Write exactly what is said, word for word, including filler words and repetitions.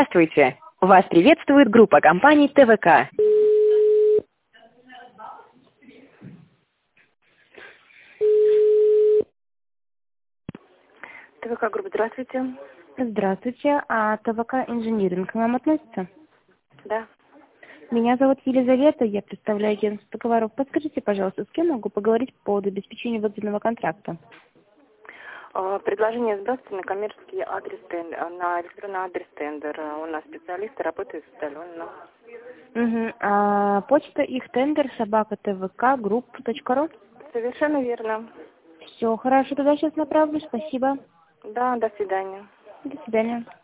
Здравствуйте! Вас приветствует группа компаний ТВК. ТВК группа, здравствуйте. Здравствуйте, а ТВК инжиниринг к вам относится? Да. Меня зовут Елизавета, я представляю агентство договоров. Подскажите, пожалуйста, с кем могу поговорить по поводу обеспечения выданного контракта? А, Предложение сбрасывается на коммерческий адрес тендер, на электронный адрес тендер. У нас специалисты работают удаленно. Угу. А почта их тендер собака твк групп точка ру. Совершенно верно. Все, хорошо, тогда сейчас направлю, спасибо. Да, до свидания. До свидания.